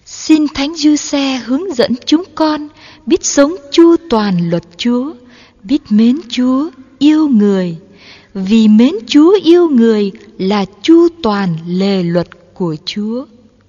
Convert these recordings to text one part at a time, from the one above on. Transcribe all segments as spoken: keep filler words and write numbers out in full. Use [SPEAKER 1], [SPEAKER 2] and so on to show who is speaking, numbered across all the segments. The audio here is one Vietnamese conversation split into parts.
[SPEAKER 1] Xin Thánh Giuse hướng dẫn chúng con biết sống chu toàn luật Chúa, biết mến Chúa, yêu người. Vì mến Chúa yêu người là chu toàn lề luật của Chúa.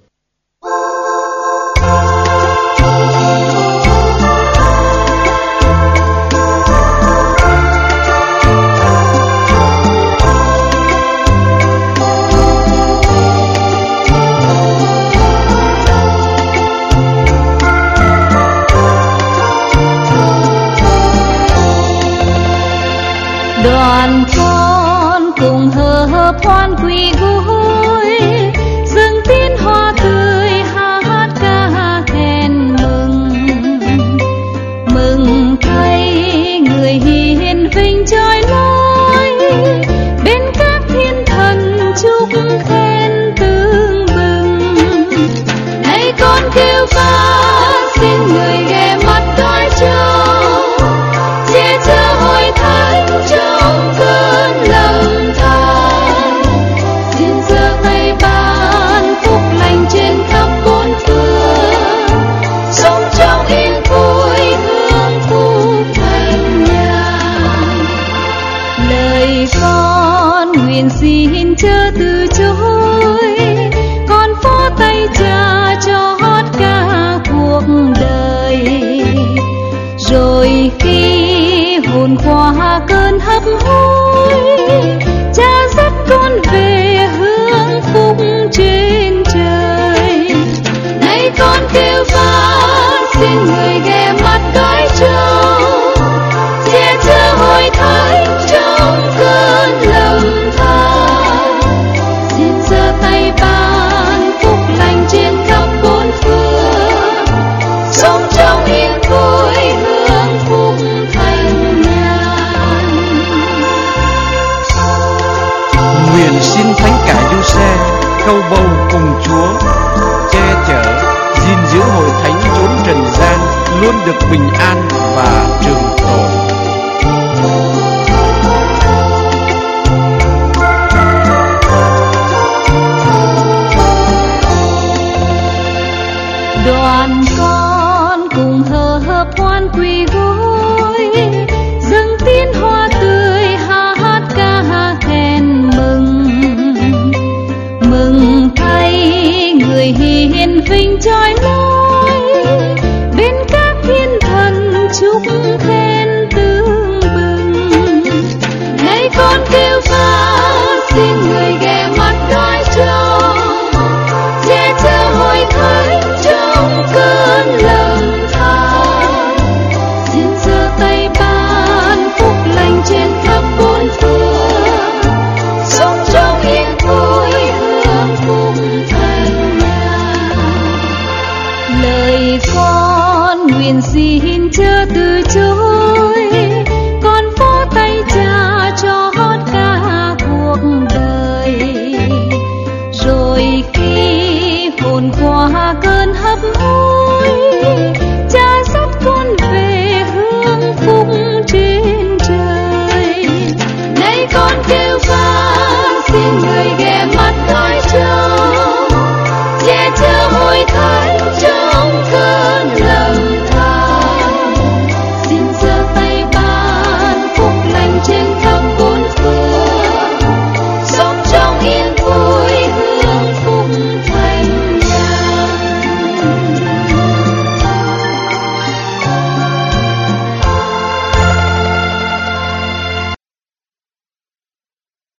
[SPEAKER 2] Đoàn con cùng hờ hợp hoan quỳ gối, dâng tin hoa tươi hát ca khen mừng. Mừng thay người hiền vinh trôi lối, bên các thiên thần chúc khen tưng bừng. Này con kêu ca xin người ghé mắt coi trông, che chở hội thánh trong cơn lầm than. Xin giơ tay ban phúc lành trên khắp bốn phương, sống trong yên vui hưởng phúc thanh nhàn. Lời con nguyện xin chớ từ chối, con phó tay Cha cho hát ca cuộc đời. Rồi khi hồn qua cơn hấp hối, Cha dắt con về hướng phúc trên trời. Này con kêu van xin người ghé mắt coi trông, che chở hội thánh trong cơn lầm than. Xin giơ tay ban phúc lành trên khắp bốn phương, sống trong yên vui hưởng phúc thanh nhàn.
[SPEAKER 3] Nguyện xin Thánh Cả Giuse câu bầu cùng Chúa, che chở, gìn giữ hội thánh chốn trần gian luôn được bình an và trường tồn.
[SPEAKER 2] Đoàn con cùng hờ hợp hoan quỳ gối, dâng tin hoa tươi hát ca khen mừng. Mừng thay người hiền vinh trôi lối, bên các thiên thần chúc khen tưng bừng. Này con kêu van xin người ghé mắt coi trông, che chở hội thánh trong cơn lầm than. Xin giơ tay ban phúc lành trên khắp bốn phương, sống trong yên vui hưởng phúc thanh nhàn. Lời con nguyện xin chớ từ chối,